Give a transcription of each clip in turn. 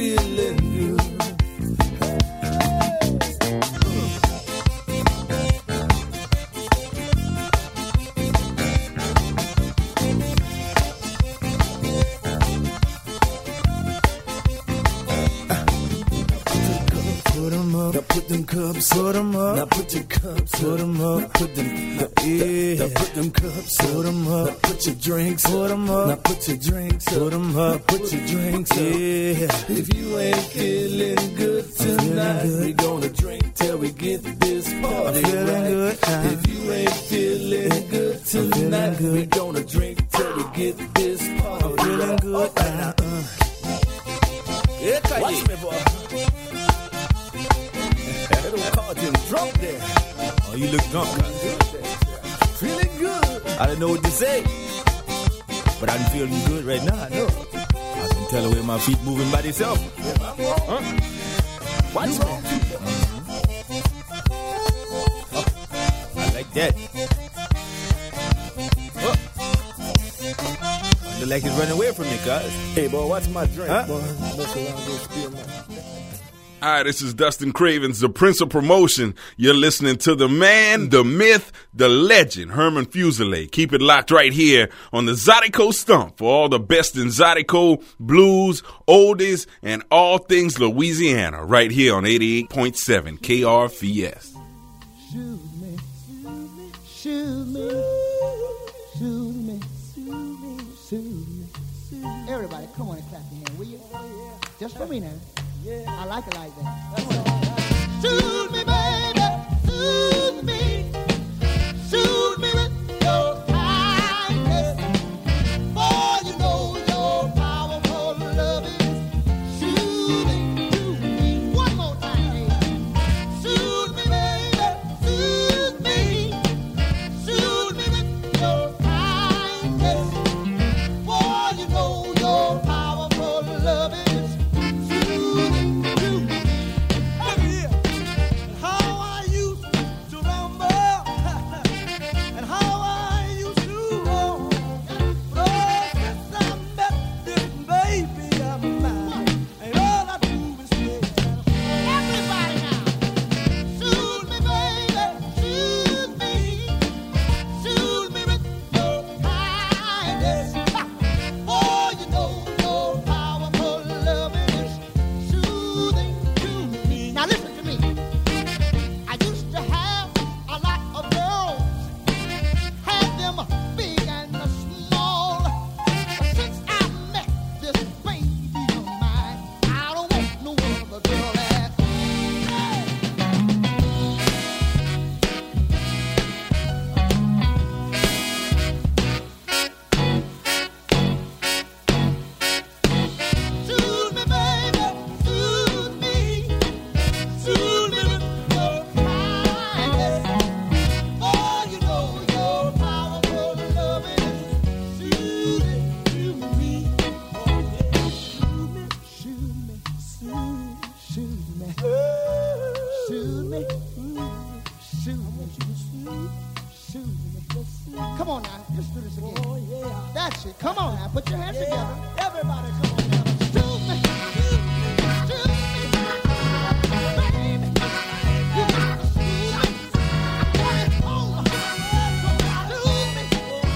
feeling good. Now put them cups, put them up. Now put your cups, put them up. Put them, yeah. Now put them cups, put them up. Now put your drinks, put them up. Now put your drinks, put them up. Put your drinks, yeah. If you ain't feeling good tonight, we gonna drink till we get this party right. If you ain't feeling good tonight, we gonna drink till we get this party feeling good. Watch me, boy. Don't call him drunk there. Oh, you look drunk, huh? Feeling good. I don't know what to say, but I'm feeling good right now. I know. I can tell the way my feet moving by themselves. Huh? Watch me. Oh, I like that. Oh. Look like he's running away from me, cuz. Hey, boy, watch my drink, huh? boy. Mess around, go steal my... All right, this is Dustin Cravens, the Prince of Promotion. You're listening to the man, the myth, the legend, Herman Fuselier. Keep it locked right here on the Zydeco Stump for all the best in Zydeco, blues, oldies, and all things Louisiana right here on 88.7 KRVS. Shoot me, shoot me, shoot me, shoot me, shoot me. Everybody, come on and clap your hand, will you? Just for me now. I like it like that. Shoot me, baby, shoot me. Shoot me with your kindness. For you know your powerful love is shooting to me. One more time. Shoot me, baby, shoot me. Shoot me with your kindness. For you know your powerful love is Come on now, let's do this again. Oh, yeah. That's it. Come on now, put your hands together. Everybody, come on now. Shoot me, shoot me, shoot me, baby. You gotta shoot me. Put it on. Shoot me,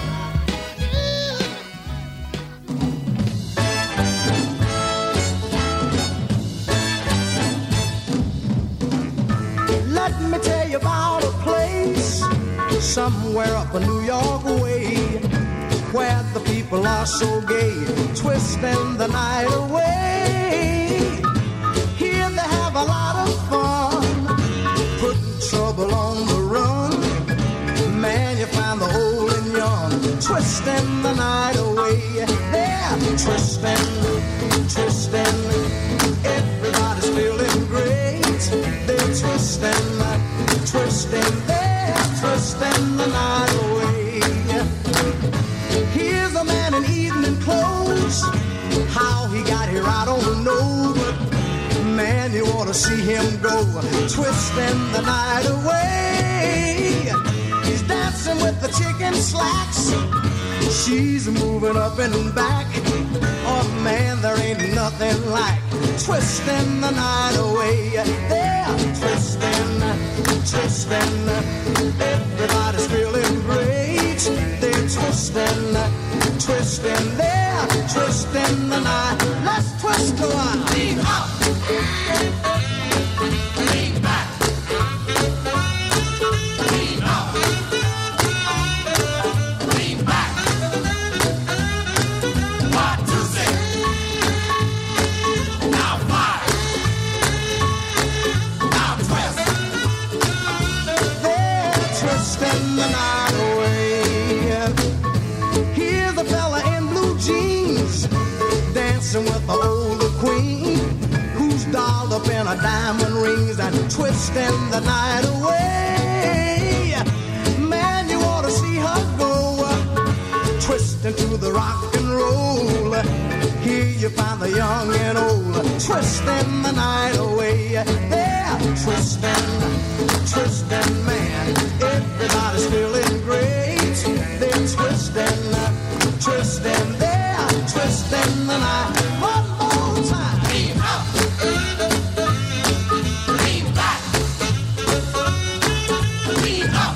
shoot me. Let me tell you about a place somewhere up a New York way, where the people are so gay, twisting the night away. Here they have a lot of fun, putting trouble on the run. Man, you find the old and young, twisting the night away. They're twisting, twisting, everybody's feeling great. They're twisting, twisting, they're twisting the night away. Here's a man in evening clothes. How he got here, I don't know. But man, you ought to see him go, twisting the night away. He's dancing with the chicken slacks. She's moving up and back. Oh man, there ain't nothing like twisting the night away. They're twisting, twisting. Everybody's feeling great. They're twisting, twisting. They're twisting the night. Let's twist a while. Lean up. Lean back. Lean up. Lean back. 1, 2, 6. Now 5. Now twist. They're twisting the night away. Here's a fella in blue jeans dancing with the older queen, who's dolled up in her diamond rings and twisting the night away. Man, you ought to see her go, twisting to the rock and roll. Here you find the young and old, twisting the night away. They're twisting, twisting, man. Everybody's feeling great. They're twisting, twisting. They're twisting the night. One more time. Lean up. Lean back. Lean up.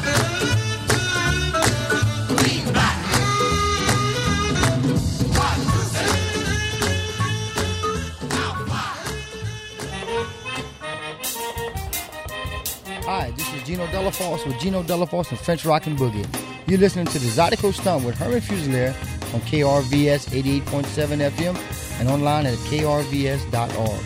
Lean back. 1, 2, 3. Now 5. Hi, this is Gino Delaforce with Gino Delaforce and French Rockin' Boogie. You're listening to the Zydeco Stump with Herman Fusilier on KRVS 88.7 FM and online at krvs.org.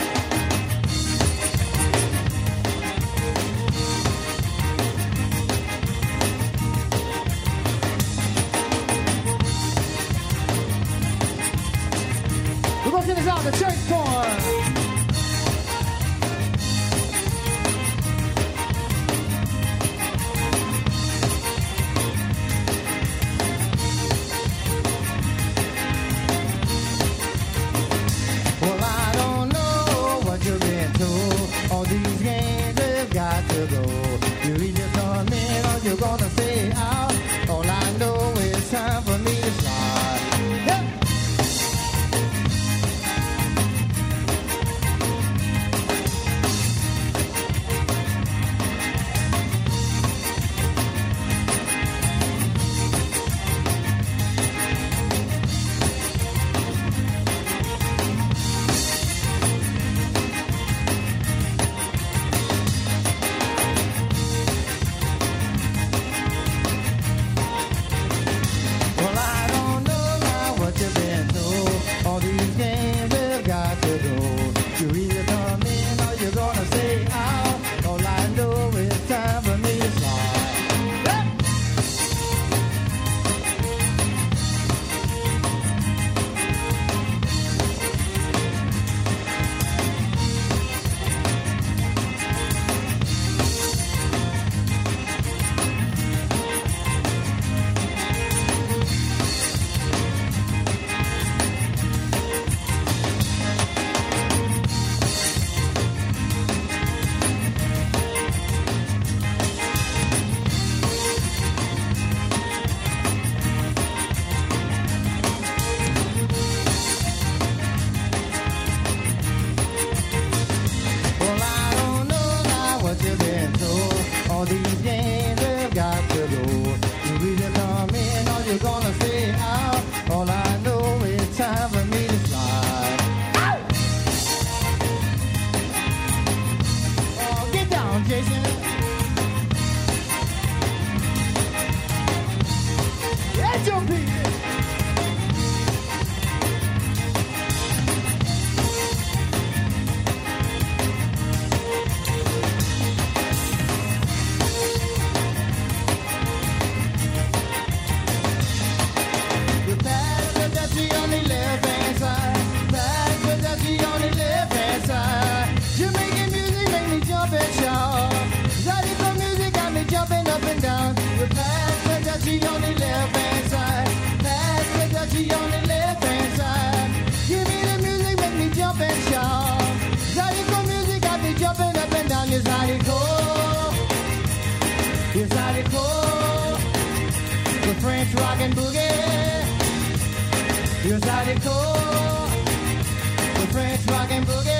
We're going to finish out the church point. Well, I don't know what you've been told. All these games have got to go. You either come in or you're gonna stay out. All I know is time for me to slide. Yep. Well, I don't know now what you've been told. All these games have got to go. You either come in or you're gonna stay out. All I know is time for me to slide. Yep. Well, I don't know now what you've been told. All these games have got to go. You either come in or you're gonna stay out. All I know is time for me to slide. Oh, get down, Jason. That's your people. You pass the dutchie on the left-hand side. Pass the dutchie on the left-hand side. Jamaican music make me jump and shout. Zydeco music got me jumping up and down. You pass the dutchie on the left-hand side. Pass the dutchie on the left-hand side. Give me the music, make me jump and shout. Zydeco music got me jumping up and down. It's Zydeco. It's Zydeco. The French rockin' boogie. You're Zydeco, the French rockin' boogie.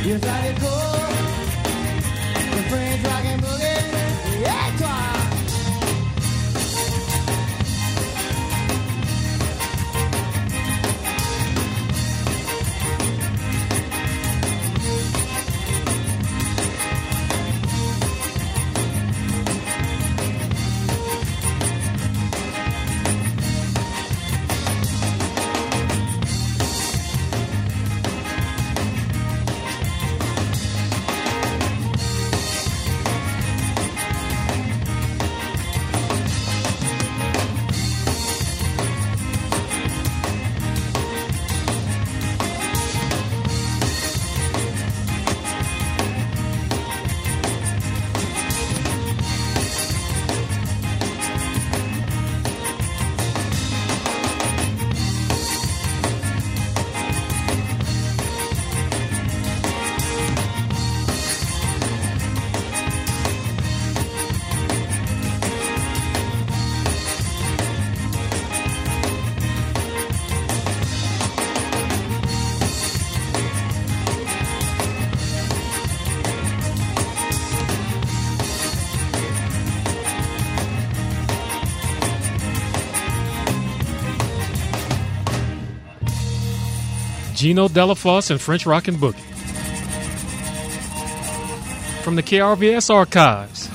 Yes, I did go. The French rockin' boogie. Yeah, toi. Gino Delafosse and French Rockin' Boogie. From the KRVS archives.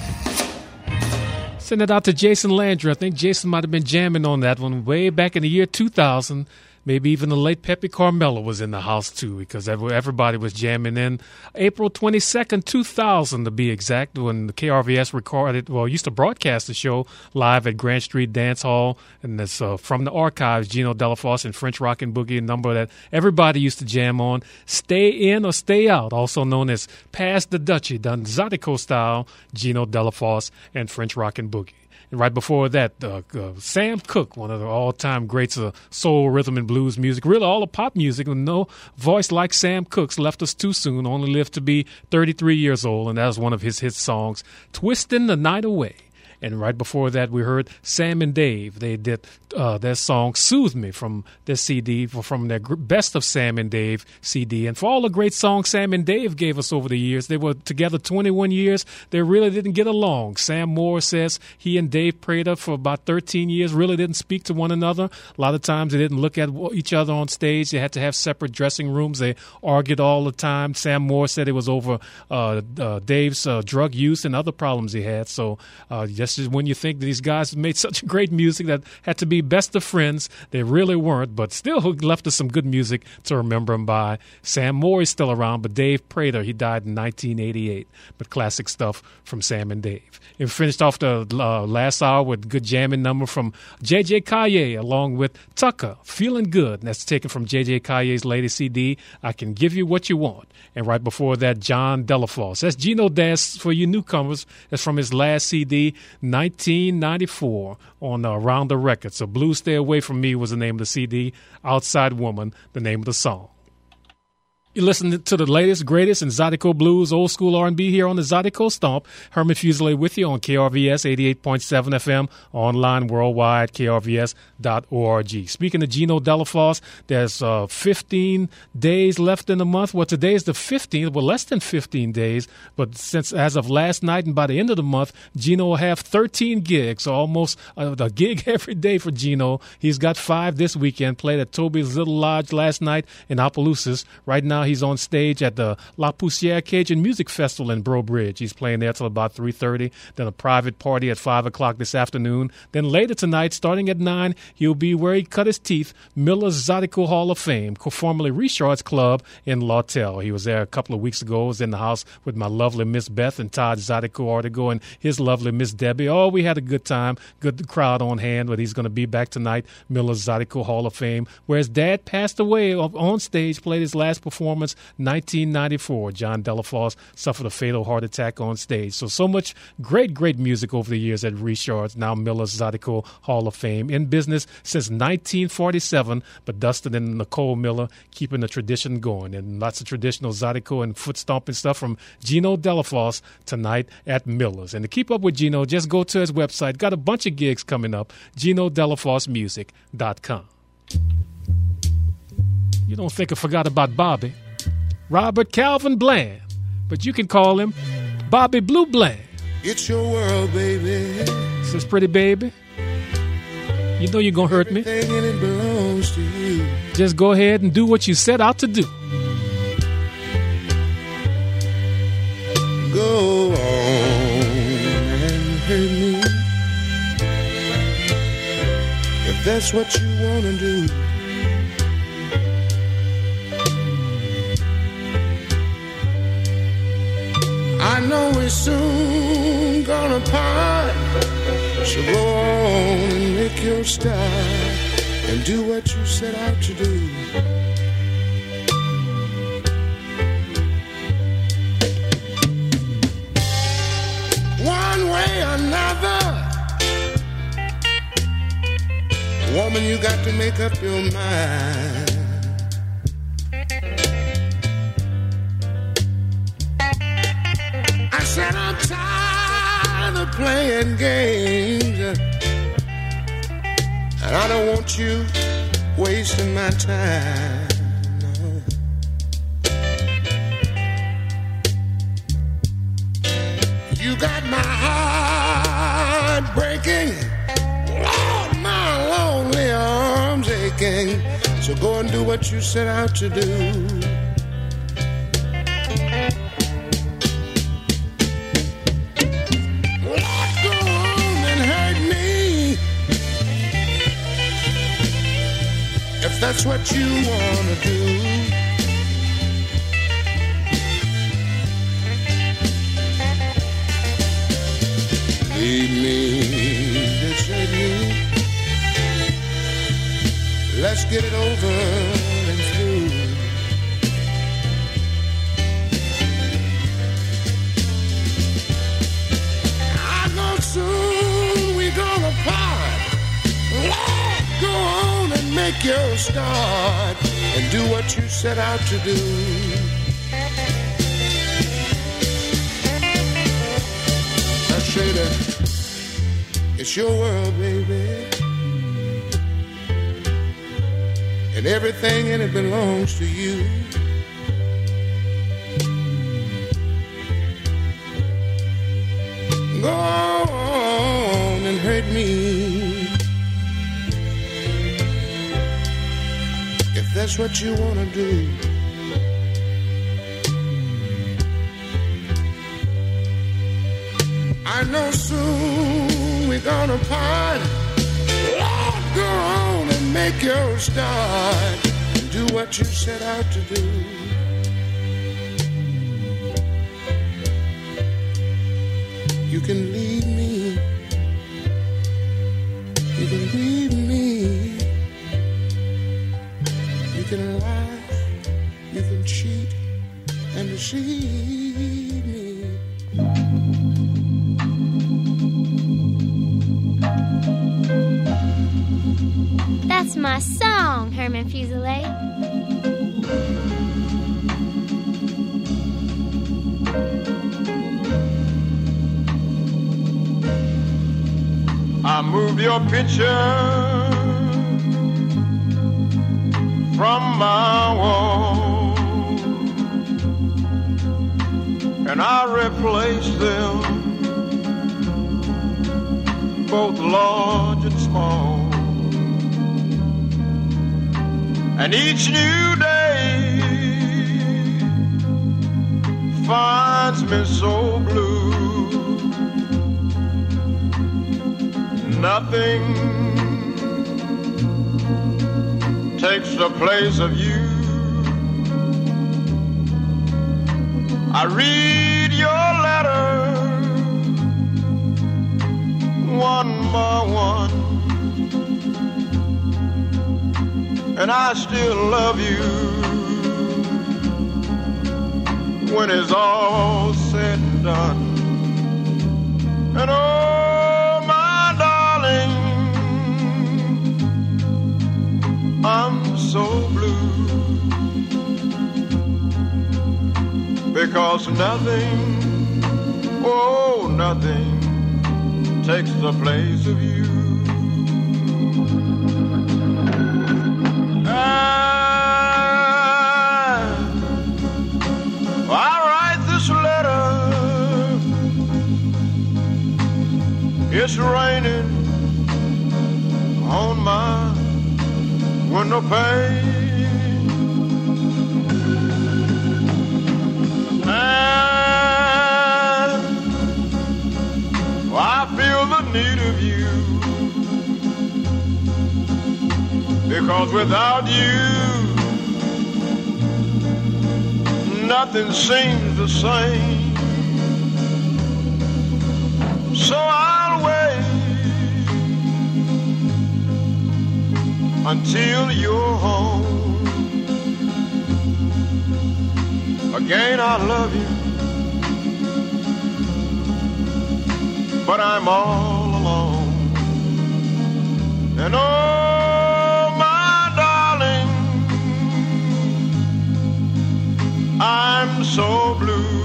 Send it out to Jason Landry. I think Jason might have been jamming on that one way back in the year 2000. Maybe even the late Pepe Carmelo was in the house, too, because everybody was jamming in. April 22nd, 2000, to be exact, when the KRVS used to broadcast the show live at Grant Street Dance Hall. And it's from the archives, Gino Delafosse and French Rockin' Boogie, a number that everybody used to jam on. Stay In or Stay Out, also known as Pass the Dutchie, done Zydeco style, Gino Delafosse and French Rockin' Boogie. And right before that, Sam Cooke, one of the all-time greats of soul, rhythm, and blues music, really all of pop music, with no voice like Sam Cooke's, left us too soon, only lived to be 33 years old, and that was one of his hit songs, Twistin' the Night Away. And right before that, we heard Sam and Dave. They did their song Soothe Me from their CD, from their Best of Sam and Dave CD. And for all the great songs Sam and Dave gave us over the years, they were together 21 years. They really didn't get along. Sam Moore says he and Dave Prater for about 13 years really didn't speak to one another. A lot of times they didn't look at each other on stage. They had to have separate dressing rooms. They argued all the time. Sam Moore said it was over Dave's drug use and other problems he had. So just when you think that these guys made such great music that had to be best of friends, they really weren't, but still left us some good music to remember them by. Sam Moore is still around, but Dave Prater, he died in 1988. But classic stuff from Sam and Dave. And we finished off the last hour with a good jamming number from J.J. Caillé along with Tucker, Feeling Good. And that's taken from J.J. Caillé's latest CD, I Can Give You What You Want. And right before that, John Delafosse. That's Gino Dance for you newcomers. That's from his last CD, 1994, on Rounder Records. So Blues Stay Away From Me was the name of the CD. Outside Woman, the name of the song. You're listening to the latest, greatest in Zydeco Blues, old school R&B here on the Zydeco Stomp. Herman Fuselier with you on KRVS 88.7 FM, online worldwide, krvs.org. Speaking of Gino Delafosse, there's 15 days left in the month. Well, today is the 15th. Well, less than 15 days. But since as of last night and by the end of the month, Gino will have 13 gigs, so almost a gig every day for Gino. He's got 5 this weekend. Played at Toby's Little Lodge last night in Opelousas. Right now, he's on stage at the La Poussière Cajun Music Festival in Breaux Bridge. He's playing there till about 3:30. Then a private party at 5 o'clock this afternoon. Then later tonight, starting at 9, he'll be where he cut his teeth, Miller's Zydeco Hall of Fame, formerly Richard's Club in Lawtell. He was there a couple of weeks ago. I was in the house with my lovely Miss Beth and Todd Zydeco Artigo and his lovely Miss Debbie. Oh, we had a good time, good crowd on hand, but he's going to be back tonight, Miller's Zydeco Hall of Fame, where his dad passed away on stage, played his last performance, 1994. John Delafosse suffered a fatal heart attack on stage. So much great music over the years at Richard's, now Miller's Zydeco Hall of Fame. In business since 1947, but Dustin and Nicole Miller keeping the tradition going. And lots of traditional Zydeco and foot stomping stuff from Gino Delafosse tonight at Miller's. And to keep up with Gino, just go to his website. Got a bunch of gigs coming up, GinoDelafosseMusic.com. You don't think I forgot about Bobby. Robert Calvin Bland, but you can call him Bobby Blue Bland. It's your world, baby. Says, pretty baby, you know you're going to hurt me. Everything in it belongs to you. Just go ahead and do what you set out to do. Go on and hurt me if that's what you want to do. I know we're soon gonna part, so go on and make your start and do what you set out to do. One way or another, woman, you got to make up your mind. I said I'm tired of playing games, and I don't want you wasting my time. No. You got my heart breaking, Lord, my lonely arms aching. So go and do what you set out to do. If that's what you want to do. Leave me, desert me. Let's get it over and through. I know soon we're gonna part. Lord, go on and make your start and do what you set out to do. I say that it's your world, baby, and everything in it belongs to you. Go on and hurt me if that's what you want to do. I know soon we're gonna part. Lord, go on and make your start and do what you set out to do. You can leave me. You can leave me. You can lie. You can cheat and deceive me. That's my song, Herman Fuselier. I moved your picture from my wall, and I replaced them, both large and small. And each new day finds me so blue. Nothing takes the place of you. I read your letters one by one, and I still love you when it's all said and done. And oh, my darling, I'm so blue, because nothing, oh, nothing takes the place of you. It's raining on my window pane, and I feel the need of you, because without you nothing seems the same. So I'll wait until you're home. Again, I love you, but I'm all alone. And oh, my darling, I'm so blue,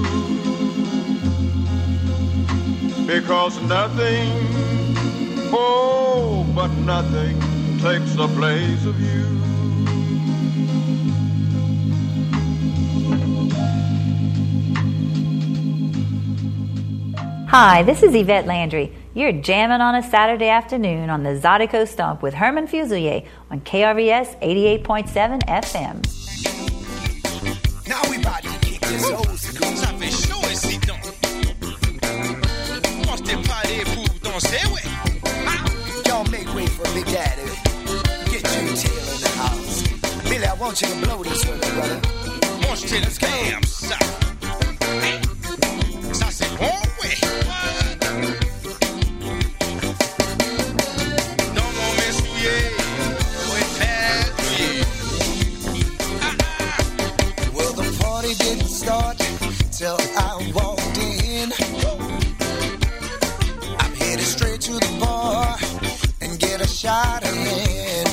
because nothing, oh, but nothing takes the place of you. Hi, this is Yvette Landry. You're jamming on a Saturday afternoon on the Zydeco Stump with Herman Fusilier on KRVS 88.7 FM. Now we about to kick this old school. Ça fait chaud ici donc. Moi j't'ai parlé pour danser, ouais. Y'all make way for Big Daddy. Get you Taylor in the house. Billy, I want you to blow this one, brother. Moi j't'ai le scam, ça. Ça c'est bon, ouais. Dans mon messouillé, ouais, perdouillé. Well, the party didn't start till I walked in. I'm headed straight to the bar and get a shot in.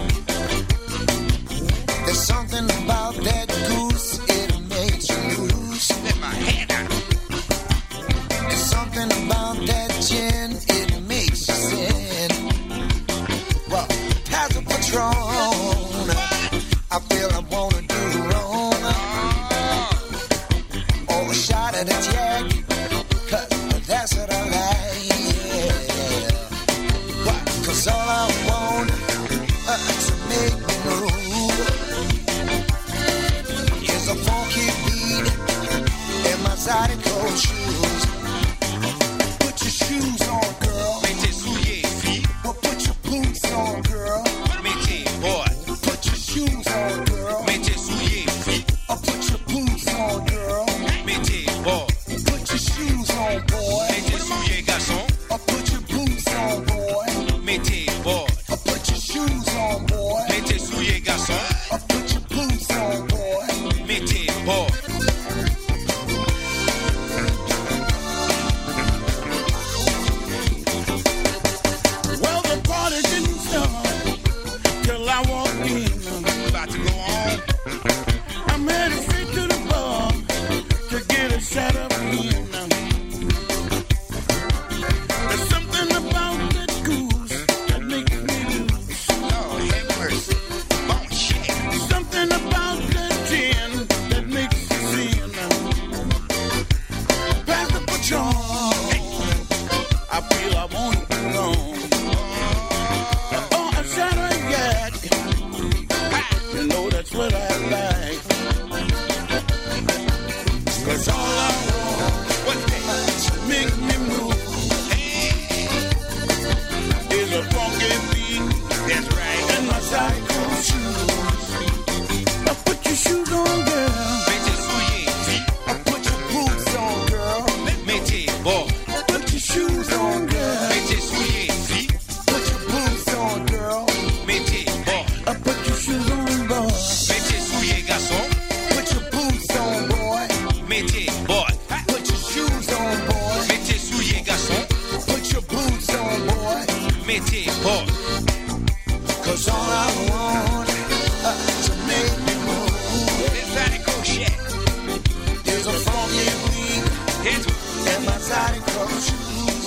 There's something about that goose, it makes you loose. Let my hand out. There's something about that gin, it makes you sin. Well, pass a Patron, I feel I wanna do wrong. Or a shot of that yak, 'cause that's what I like. Yeah. Why? 'Cause all I want to make me move is a funky beat in my Zydeco shoes. Put your shoes on, girl. Mets tes souliers, fille. Well, put your boots on, girl. Mets tes boys. Put your shoes on, girl. Mets tes souliers, fille. Put your boots on, girl. Mets tes boys. Put your shoes on, boy. Mets tes souliers, garçon. Put your boots on, boy. Mets tes boys. Put your shoes on, boy. Mets tes souliers, garçon. Put your boots on, boy. Mets tes boys. Well, the party didn't start till I walked in. About to go on. I'm headed straight to the bar to get a shot up in. There's something about that goose that makes me loose. Lord have mercy. Bon shit. Something about that gin that makes you sin. Pass the Patron. I feel I want it alone. Oh, a shot of yak. You know that's what I like. 'Cause all I want to make me move is a funky beat. That's right. And my Zydeco shoes. Put your shoes on, girl. Mets tes souliers, fille. Put your boots on, girl. Mets tes boys. Put your shoes on, girl. Mets tes souliers, fille. Put your boots on, girl. Mets tes boys. Put your shoes on, boy. Mets tes souliers, garçon. Put your boots on, boy. Mets tes boys. Put your shoes on, boy. Mets tes souliers, garçon. Put your boots on, boy. Mets tes boys. 'Cause all I want to make me move is Zydeco shit. Is a funky beat in my Zydeco shoes.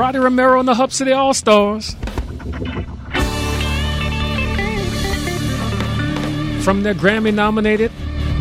Roddy Romero and the Hub City All-Stars. From their Grammy-nominated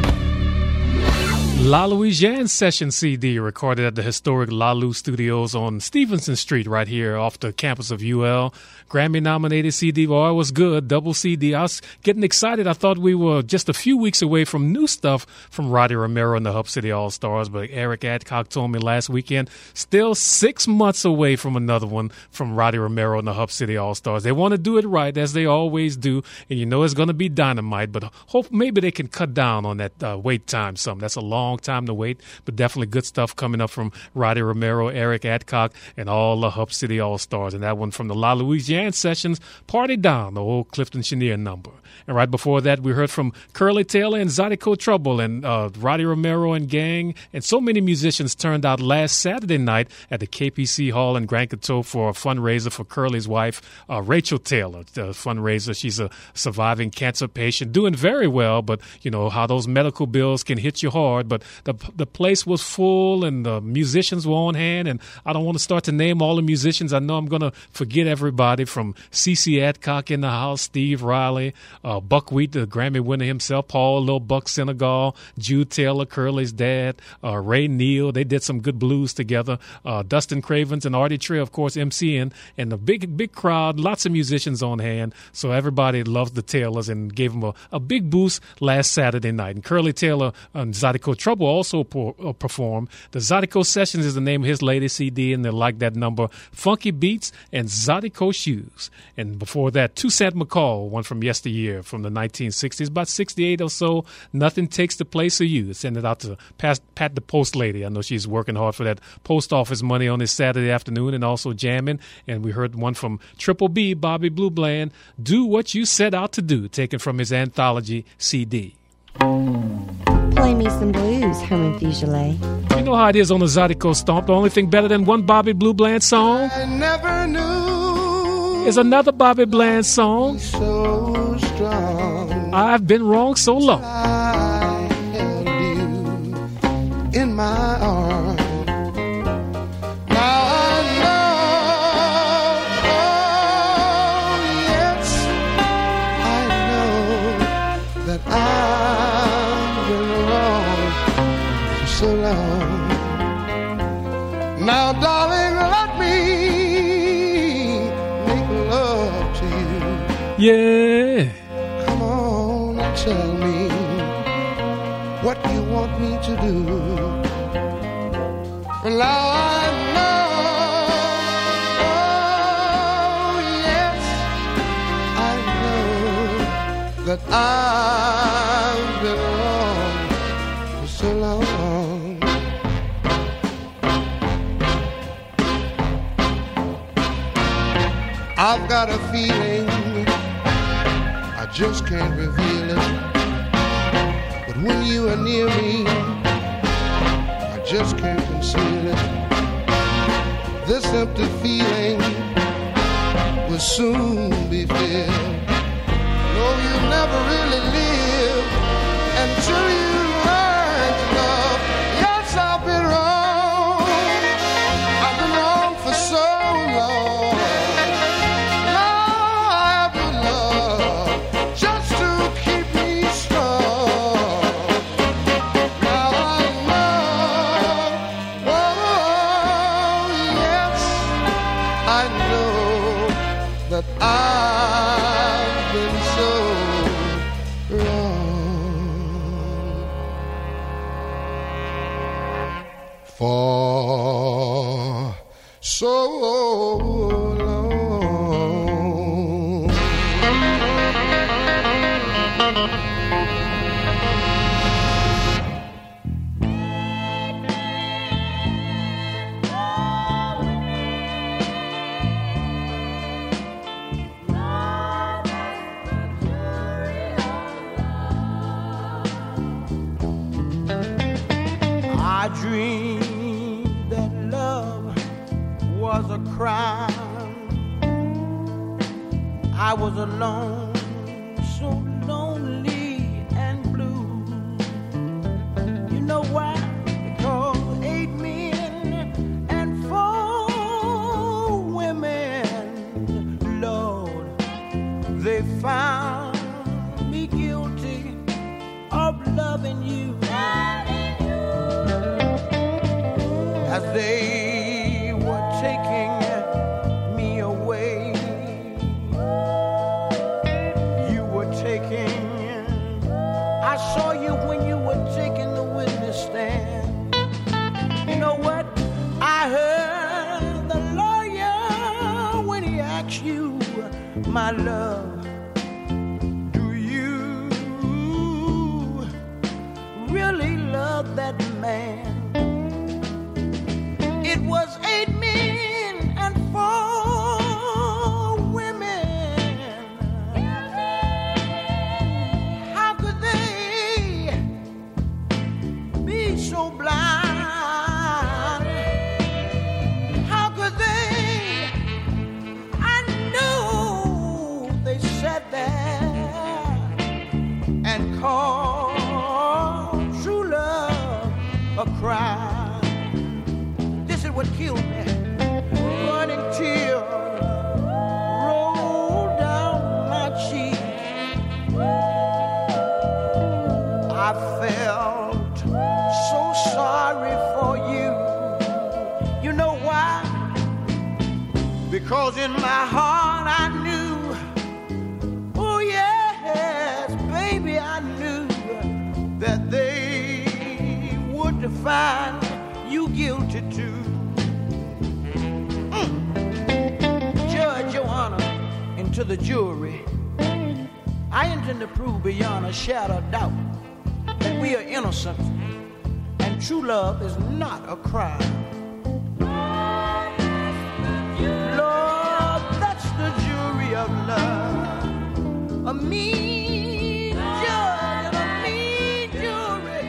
La Louisiane Session CD, recorded at the historic La Lou Studios on Stevenson Street right here off the campus of UL. Grammy-nominated CD. Boy, it was good. Double CD. I was getting excited. I thought we were just a few weeks away from new stuff from Roddy Romero and the Hub City All-Stars, but Eric Adcock told me last weekend, still 6 months away from another one from Roddy Romero and the Hub City All-Stars. They want to do it right, as they always do, and you know it's going to be dynamite, but hope maybe they can cut down on that wait time some. That's a long time to wait, but definitely good stuff coming up from Roddy Romero, Eric Adcock, and all the Hub City All-Stars. And that one from the La Louisiane Sessions, Party Down, the old Clifton Chenier number. And right before that, we heard from Curly Taylor and Zydeco Trouble and Roddy Romero and gang, and so many musicians turned out last Saturday night at the KPC Hall in Grand Coteau for a fundraiser for Curly's wife, Rachel Taylor. The fundraiser, she's a surviving cancer patient, doing very well, but you know how those medical bills can hit you hard. But the place was full and the musicians were on hand, and I don't want to start to name all the musicians. I know I'm going to forget everybody, from C.C. Adcock in the house, Steve Riley, Buckwheat, the Grammy winner himself, Paul Lil Buck Senegal, Jude Taylor, Curly's dad, Ray Neal. They did some good blues together. Dustin Cravens and Artie Trey, of course, MCing, and a big crowd, lots of musicians on hand. So everybody loved the Taylors and gave them a big boost last Saturday night. And Curly Taylor and Zydeco Trouble also performed. The Zydeco Sessions is the name of his latest CD, and they like that number, Funky Beats and Zydeco Shoes. And before that, Toussaint McCall, one from yesteryear, from the 1960s, about 68 or so, Nothing Takes the Place of You. Send it out to Pat the Post Lady. I know she's working hard for that post office money on this Saturday afternoon and also jamming. And we heard one from Triple B, Bobby Blue Bland, Do What You Set Out to Do, taken from his anthology CD. Play me some blues, Herman Fugele. You know how it is on the Zydeco Stomp. The only thing better than one Bobby Blue Bland song I never knew is another Bobby Bland song, so strong. I've Been Wrong So Long. I held you in my arms. Now I know, oh yes, I know that I've been wrong for so long. Now, darling, let me make love to you. Yeah. Come on and tell me what you want me to do. Well, now I know, oh yes, I know that I've been wrong for so long. I've got a feeling, I just can't reveal it, but when you are near me, I just can't conceal it. This empty feeling will soon be filled. No, you never really live until you learn to love. Yes, I've been wrong. I've been wrong for so long. Now I've been loved just to keep me strong. Now I know, oh yes, I know that I've been so wrong for so long. I dreamed that love was a crime. I was alone, so lonely and blue. You know why? Because 8 men and 4 they found me guilty of loving you. As they were taking me away, you were taking, I saw you when you were taking the witness stand. You know what? I heard the lawyer when he asked you, my love, do you really love that man? It was 8 men and 4 women. How could they be so blind? How could they? I knew they sat there and called true love a crime. What killed me, running tears rolled down my cheek. I felt so sorry for you. You know why? Because in my heart I knew, oh yes, baby, I knew that they would find you guilty too. Your Honor, and to the jury, I intend to prove beyond a shadow of doubt that we are innocent and true love is not a crime. Lord, that's the jury of love. A mean judge and a mean jury.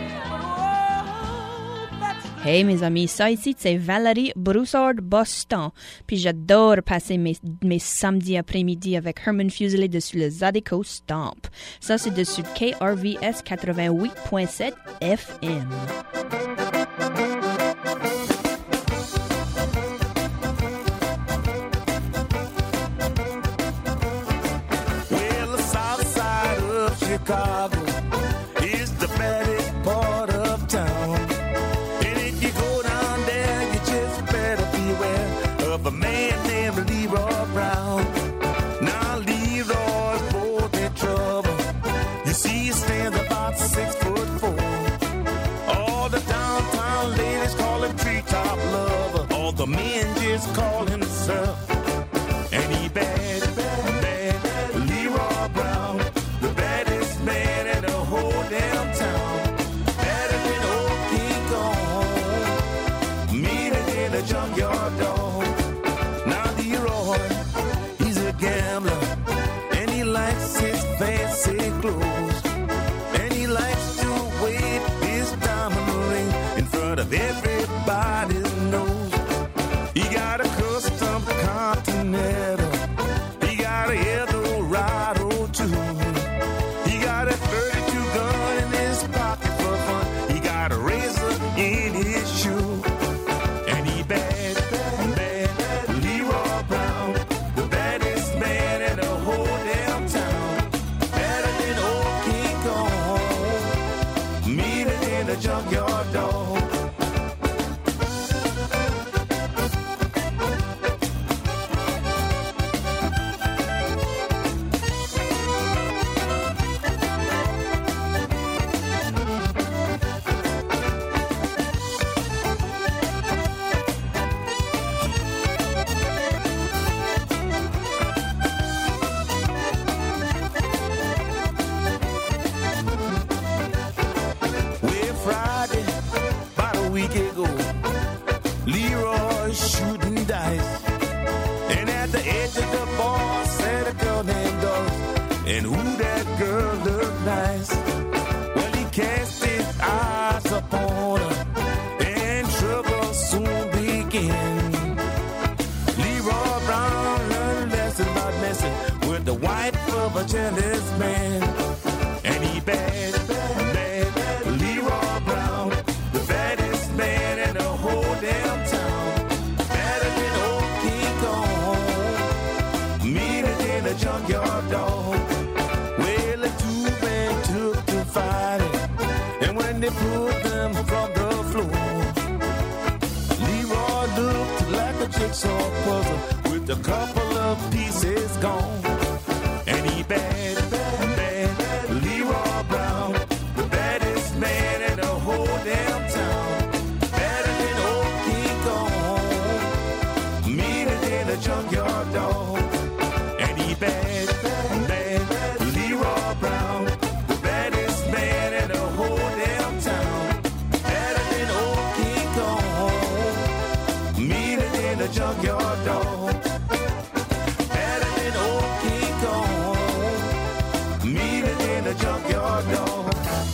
Hey mes amis, ça ici c'est Valérie Broussard-Boston. Puis j'adore passer mes samedis après-midi avec Herman Fuselier dessus le Zydeco Stomp. Ça c'est dessus KRVS 88.7 FM. Well, the south side of Chicago is the baddest part of town. Of a man named Leroy Brown. Now Leroy's both in trouble. You see he stands about 6'4". All the downtown ladies call him treetop lover. All the men just call him sir. And he bad, bad, bad. Leroy Brown, the baddest man in the whole damn town. Better than old King Kong, meaner than a junkyard dog. Gambler, and he likes his fancy clothes, and he likes to wave his diamond ring in front of everybody's nose. He got a custom Continental, he got a Eldorado too. He got a 32 gun in his pocket for fun. He got a razor in his shoe, and he bad, bad, bad. Leroy Brown, the baddest man in the whole damn town. Better than old King Kong, meaner than a junkyard dog. And who that girl looked nice. Well, he cast his eyes upon her, and trouble soon began. Leroy Brown learned a lesson about messing with the wife of a jealous man. And he bad, bad, bad, bad. Leroy Brown, the baddest man in the whole damn town. Better than old King Kong, meaner than a junkyard dog. Well, the two men took to fighting, and when they pulled them from the floor, Leroy looked like a jigsaw puzzle with a couple of pieces gone. And he bad, Leroy Brown, the baddest man in the whole damn town. Better than old King Kong, meaner than a junkyard dog. And he bad, Leroy Brown, the baddest man in the whole damn town. Better than old King Kong, meaner than a junkyard dog. Better than old King Kong, meaner than a junkyard dog.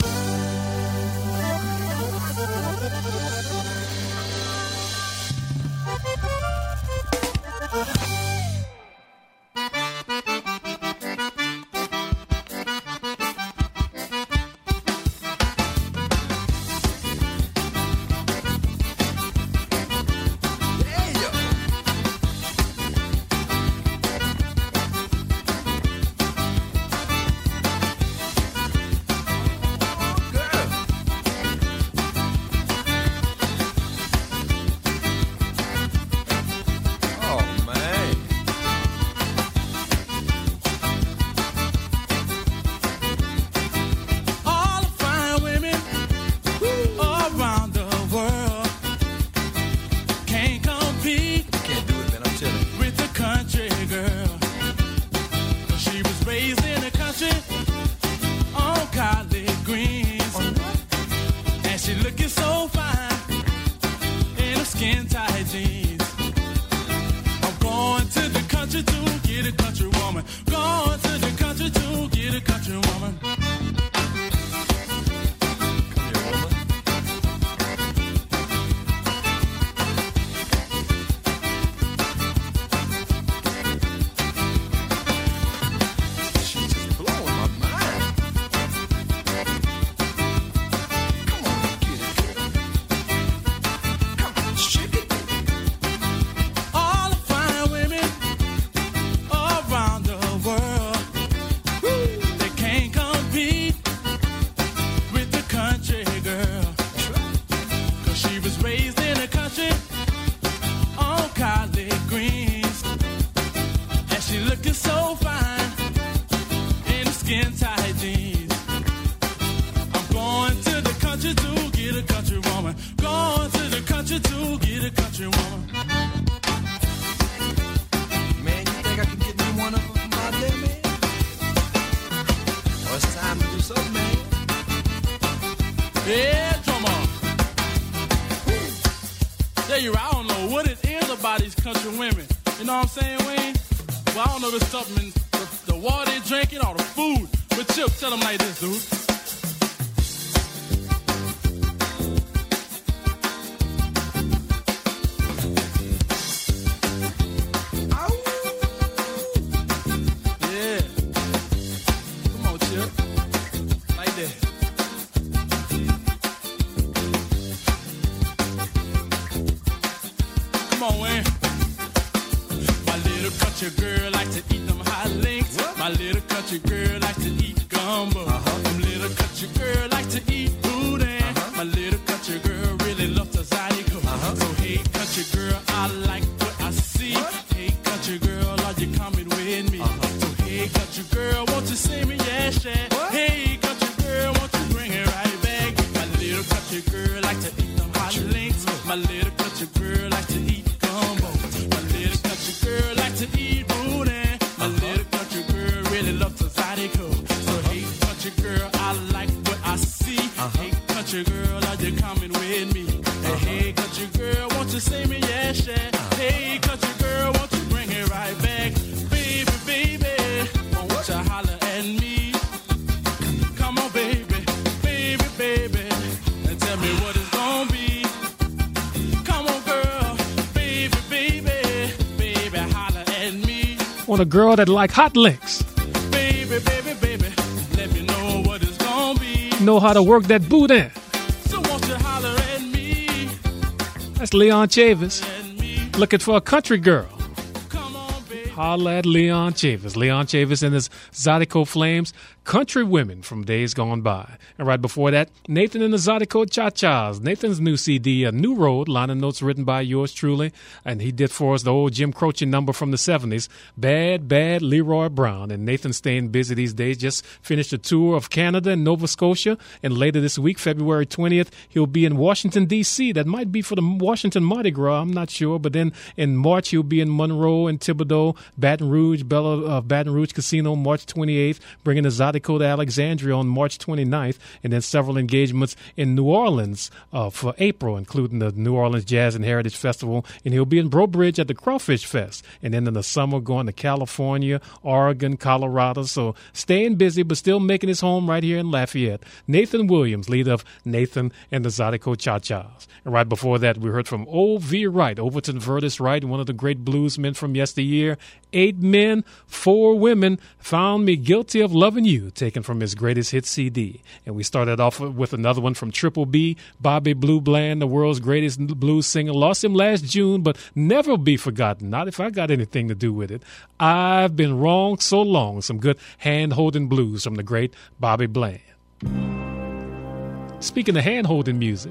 Want a girl that like hot licks. Baby, baby, baby, let me know what it's gonna be. Know how to work that boot in. So won't you holler at me? That's Leon Chavis looking for a country girl. Holla at Leon Chavis. Leon Chavis and his Zydeco Flames, Country Women from Days Gone By. And right before that, Nathan and the Zydeco Cha-Chas. Nathan's new CD, A New Road, line of notes written by yours truly. And he did for us the old Jim Croce number from the 70s, Bad, Bad Leroy Brown. And Nathan's staying busy these days, just finished a tour of Canada and Nova Scotia. And later this week, February 20th, he'll be in Washington, D.C. That might be for the Washington Mardi Gras, I'm not sure. But then in March, he'll be in Monroe and Thibodaux, Baton Rouge, Baton Rouge Casino, March 28th, bringing the Zydeco to Alexandria on March 29th, and then several engagements in New Orleans for April, including the New Orleans Jazz and Heritage Festival. And he'll be in Breaux Bridge at the Crawfish Fest. And then in the summer, going to California, Oregon, Colorado. So staying busy, but still making his home right here in Lafayette. Nathan Williams, lead of Nathan and the Zydeco Cha-Chas. And right before that, we heard from O.V. Wright, Overton Vertus Wright, one of the great bluesmen from yesteryear. 8 men, 4 women, found me guilty of loving you, taken from his greatest hit CD. And we started off with another one from Triple B, Bobby Blue Bland, the world's greatest blues singer. Lost him last June, but never be forgotten. Not if I got anything to do with it. I've been wrong so long. Some good hand-holding blues from the great Bobby Bland. Speaking of hand-holding music,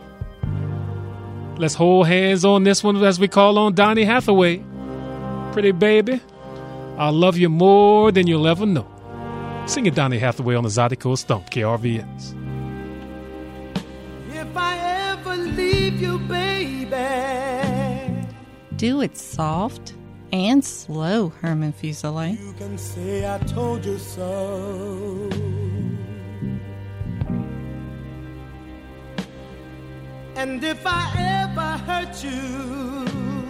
let's hold hands on this one as we call on Donny Hathaway. Pretty baby, I love you more than you'll ever know. Sing it, Donny Hathaway, on the Zydeco Stump, KRVS. If I ever leave you, baby, do it soft and slow, Herman Fuselier. You can say I told you so. And if I ever hurt you,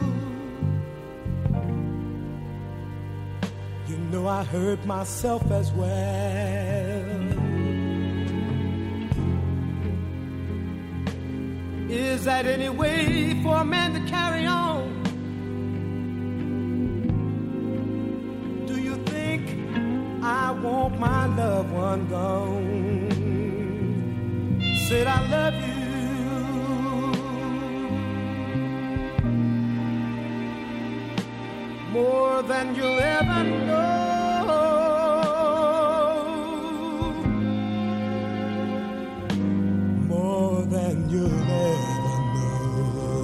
you know I hurt myself as well. Is that any way for a man to carry on? Do you think I want my loved one gone? Said I love you more than you'll ever know. More than you'll ever know.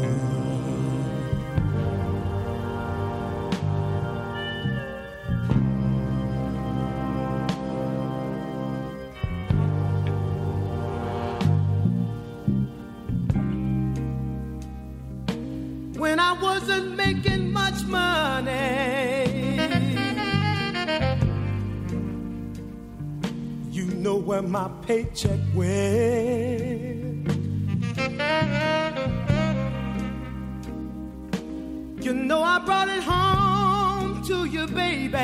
When I wasn't making much money, you know where my paycheck went. You know I brought it home to you, baby,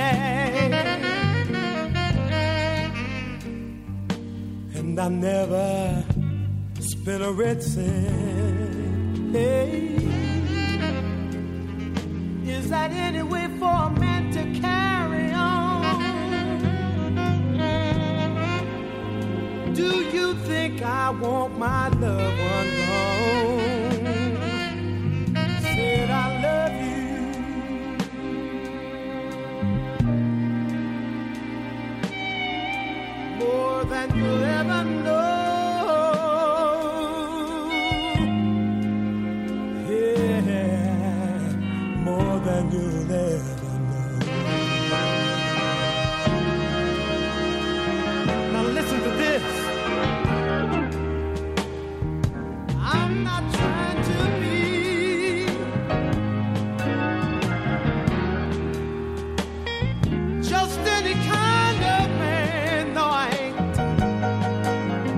and I never spent a red cent. Hey. Is that any way for a man to carry on? Do you think I want my loved one gone? Said I love you more than you'll ever know. Than you'll ever know. Now listen to this. I'm not trying to be just any kind of man. No, I ain't.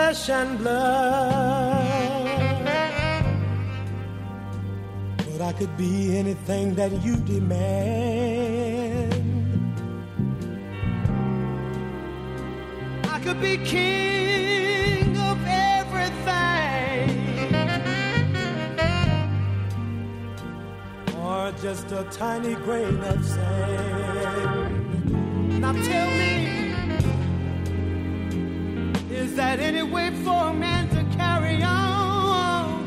flesh and blood, but I could be anything that you demand. I could be king of everything, or just a tiny grain of sand. Now tell me, is that any way for a man to carry on?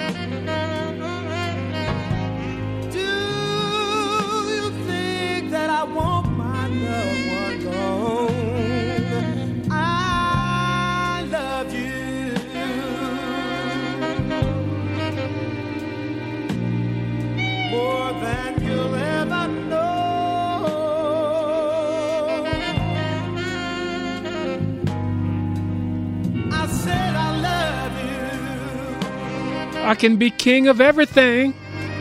Do you think that I want my loved one gone? I love you more than you'll ever know. I can be king of everything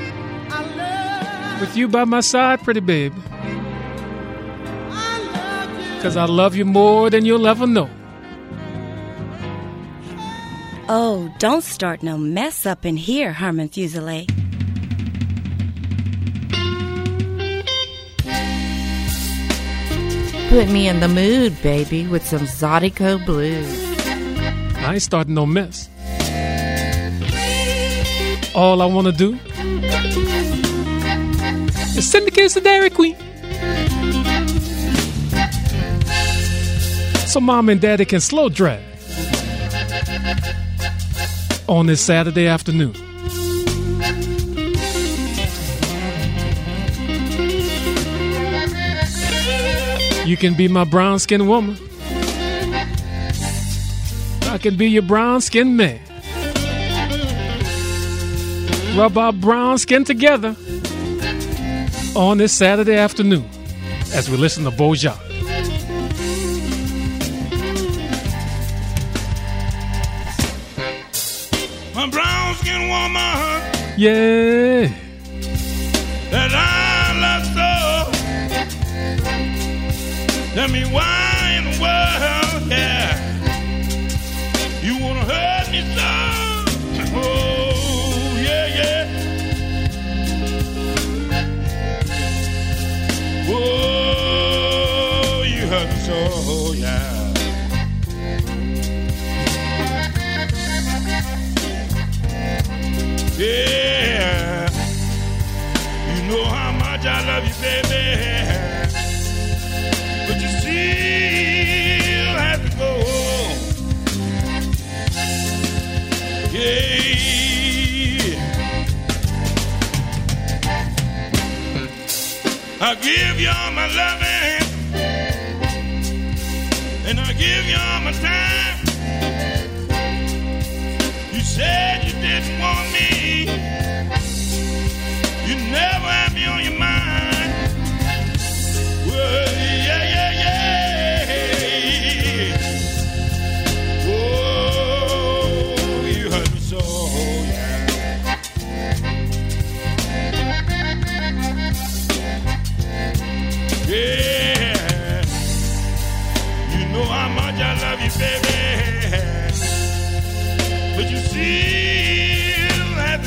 with you by my side, pretty baby. Because I love you more than you'll ever know. Oh, don't start no mess up in here, Herman Fuselier. Put me in the mood, baby, with some Zydeco blues. I ain't starting no mess. All I want to do is send the kids to Dairy Queen so Mom and Daddy can slow drive on this Saturday afternoon. You can be my brown-skinned woman. I can be your brown-skinned man. Rub our brown skin together on this Saturday afternoon as we listen to Bojack. My brown skin woman, yeah, that I love so. Tell me why in the world, yeah, you wanna hurt me so? Oh, yeah, yeah. Oh, you hurt me so, yeah. Yeah, you know how much I love you, baby, but you still have to go. Yeah, I give you all my loving, and I give you all my time. You said you didn't want me. You never had me on your mind. Well, yeah, yeah, yeah. Oh, you hurt me so, yeah. Yeah, you know how much I love you, baby, but you still have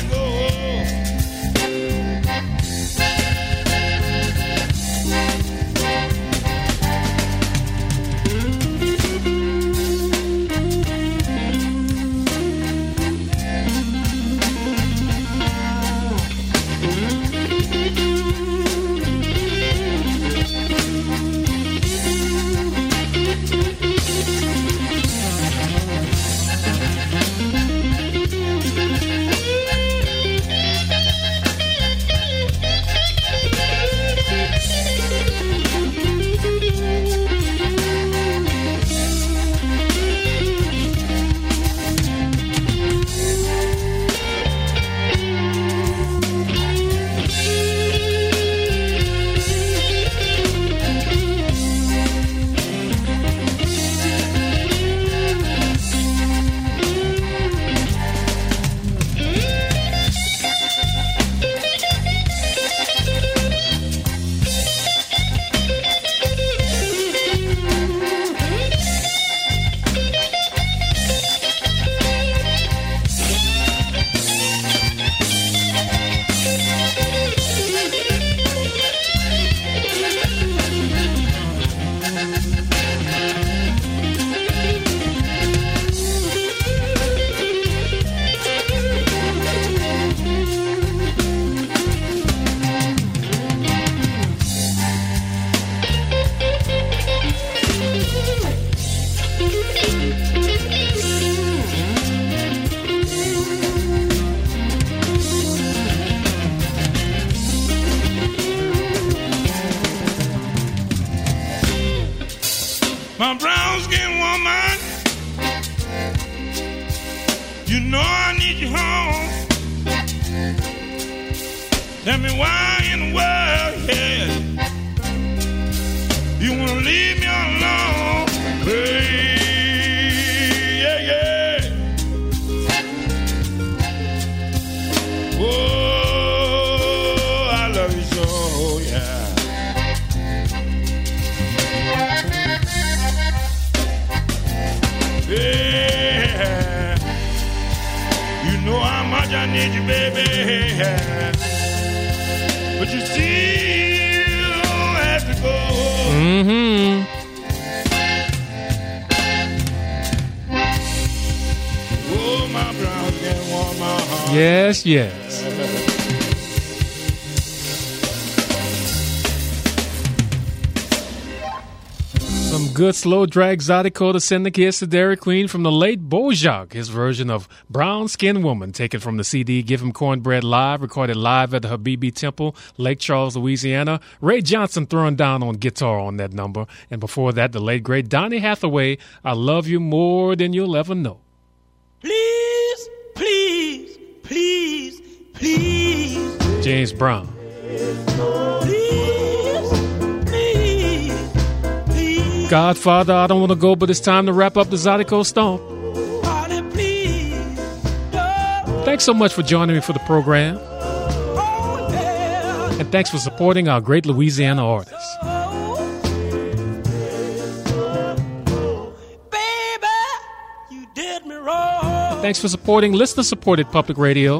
My brown skin woman, you know I need you home. Tell me why in the world, yeah, you wanna leave me alone, hey, yeah, yeah. Oh, I love you so, yeah. Yeah, you know how much I need you, baby. But you still have to go. Mm-hmm. Oh, my brown skin woman. Yes, yes. Some good slow drag Zydeco to send the kiss to Dairy Queen from the late Bojack, his version of Brown Skin Woman, taken from the CD Give 'Em Cornbread Live, recorded live at the Habibi Temple, Lake Charles, Louisiana. Ray Johnson throwing down on guitar on that number. And before that, the late great Donny Hathaway, I Love You More Than You'll Ever Know. Please, please, please, please. James Brown. Godfather, I don't want to go, but it's time to wrap up the Zydeco Stomp. Thanks so much for joining me for the program. And thanks for supporting our great Louisiana artists. And thanks for supporting listener-supported public radio.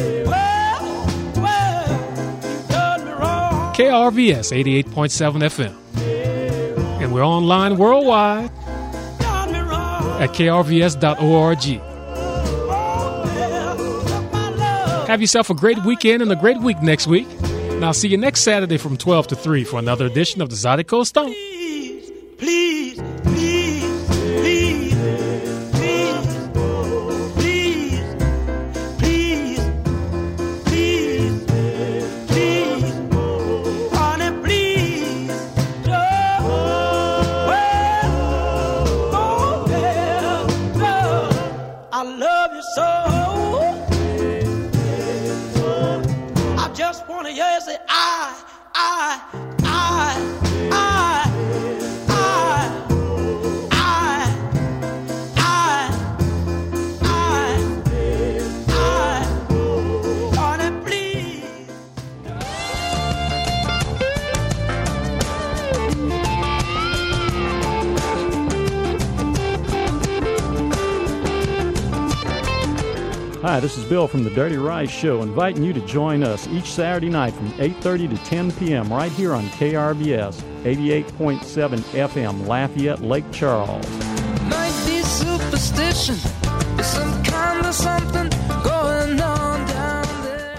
KRVS 88.7 FM. And we're online worldwide at krvs.org. Have yourself a great weekend and a great week next week. And I'll see you next Saturday from 12 to 3 for another edition of the Zydeco Stomp. Please, please, please, please, please, please, please, honey, please, I love you so. I just wanna hear you say Hi, this is Bill from the Dirty Rice Show, inviting you to join us each Saturday night from 8:30 to 10 p.m. right here on KRVS 88.7 FM, Lafayette, Lake Charles. Might be superstition, there's some kind of something going on down there.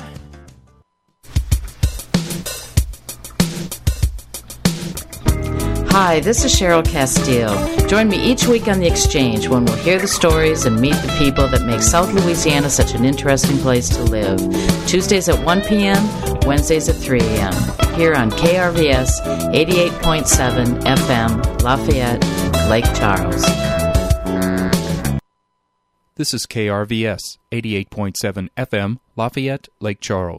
Hi, this is Cheryl Castile. Join me each week on The Exchange when we'll hear the stories and meet the people that make South Louisiana such an interesting place to live. Tuesdays at 1 p.m., Wednesdays at 3 a.m. Here on KRVS 88.7 FM, Lafayette, Lake Charles. This is KRVS 88.7 FM, Lafayette, Lake Charles.